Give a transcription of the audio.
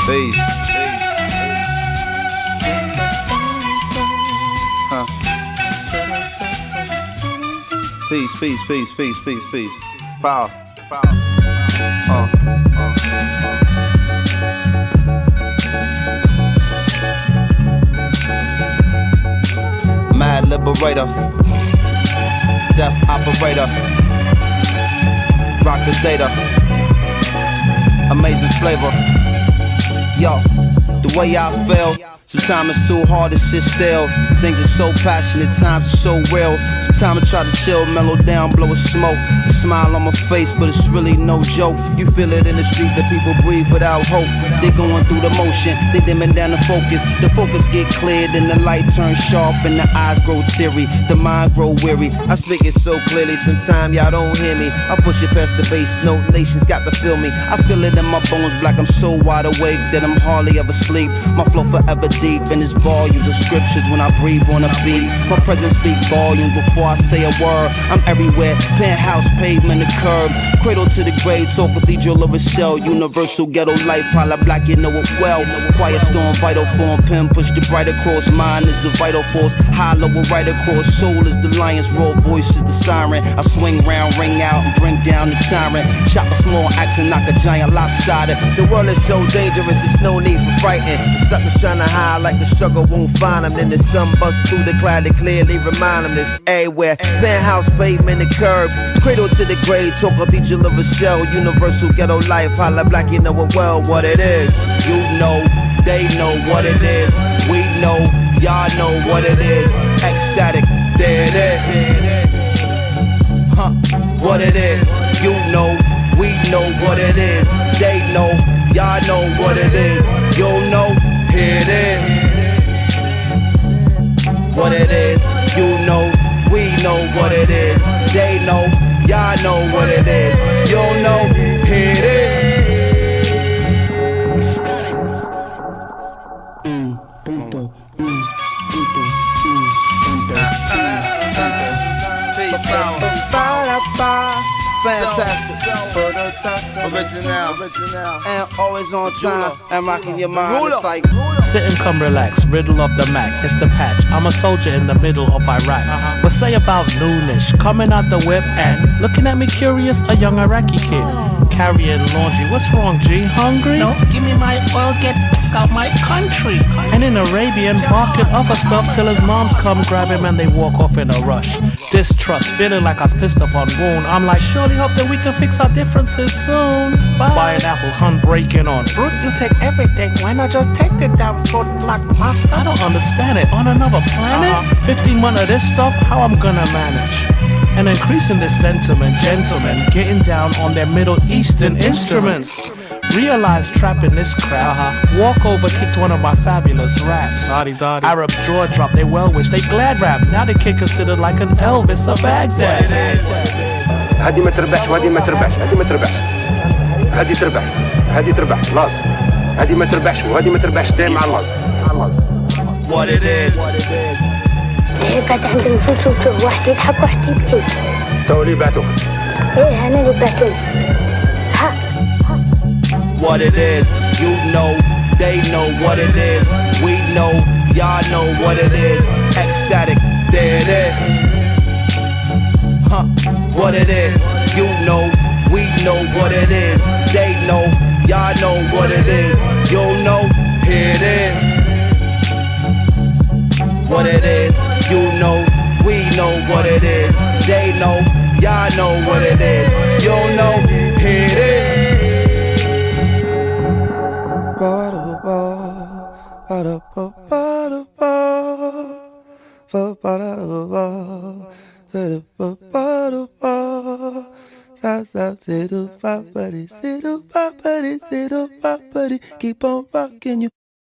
Peace. Huh. Peace, peace, peace, peace, peace, peace. Power. Mad liberator, death operator, rock the data, amazing flavor. Yo, the way I feel, sometimes it's too hard to sit still. Things are so passionate, times are so real. Sometimes I try to chill, mellow down, blow a smoke. A smile on my face, but it's really no joke. You feel it in the street that people breathe without hope. They going through the motion, they dimming down the focus. The focus get cleared and the light turns sharp and the eyes grow teary, the mind grow weary. I speak it so clearly, sometimes y'all don't hear me. I push it past the bass note, nations got to feel me. I feel it in my bones, black, I'm so wide awake that I'm hardly ever sleep. My flow forever deep in its volumes of scriptures when I breathe on a beat. My presence speak volumes before I say a word. I'm everywhere, penthouse, pavement, the curb. Cradle to the grave, talk cathedral of a shell. Universal ghetto life, holla black, you know it well. Quiet storm, vital form, pen push the bright across. Mind is a vital force, hollow a right across. Soul is the lion's roar, voice is the siren. I swing round, ring out, and bring down the tyrant. Chop a small axe and knock a giant lopsided. The world is so dangerous, there's no need for frightened. The suckers trying to hide like the struggle won't find them. Then the sun busts through the cloud to clearly remind them this everywhere. Penthouse, pavement, the curb. Cradle to the grave, talk cathedral of a shell. Universal ghetto life, holla black, you know it well what it is. You know, they know what it is. We know, y'all know what it is. Ecstatic, there it is. Huh, what it is. You know, we know what it is. They know, y'all know what it is. You know, here it is. What it is, you know, we know what it is. They know, y'all know what it is. You know, here it is. Peace, power. Fantastic. Original. And always on time. And rocking your mind. It's like sit and come relax, riddle of the Mac, it's the patch. I'm a soldier in the middle of Iraq. What say about noonish, coming out the whip and looking at me curious, a young Iraqi kid carrying laundry. What's wrong, G? Hungry? No, give me my oil, get out my country. And in Arabian, barking other stuff till his moms come grab him and they walk off in a rush. Distrust, feeling like I was pissed up on wound. I'm like, surely hope that we can fix our differences soon. Buying apples, hun breaking on. Brute, you take everything, why not just take the damn fruit like pasta? I don't understand it, on another planet? 15 months of this stuff, how I'm gonna manage? And increasing this sentiment, gentlemen getting down on their Middle Eastern instruments. Realized trapping this crowd, walk over, kicked one of my fabulous raps. Arab jaw drop, they well wish, they glad rap. Now the kid considered like an Elvis of Baghdad. هادي ما تربحش وهادي ما تربحش، هادي ما تربحش، هادي تربح، هادي تربح، لازم. هادي ما تربحش وهادي ما تربحش دايما على اللازم. What it is. قاعد عند الفلوس وتشوف واحد يضحك واحد يبكي. تو اللي بعتوك. ايه انا اللي بعتوني. ها. What it is, you know, they know what it is. We know, y'all know what it is. Ecstatic, there it is. Huh, what it is, you know, we know what it is. They know, y'all know what it is. You know, here it is. What it is, you know, we know what it is. They know, y'all know what it is. You know, here it is. Keep on rocking you.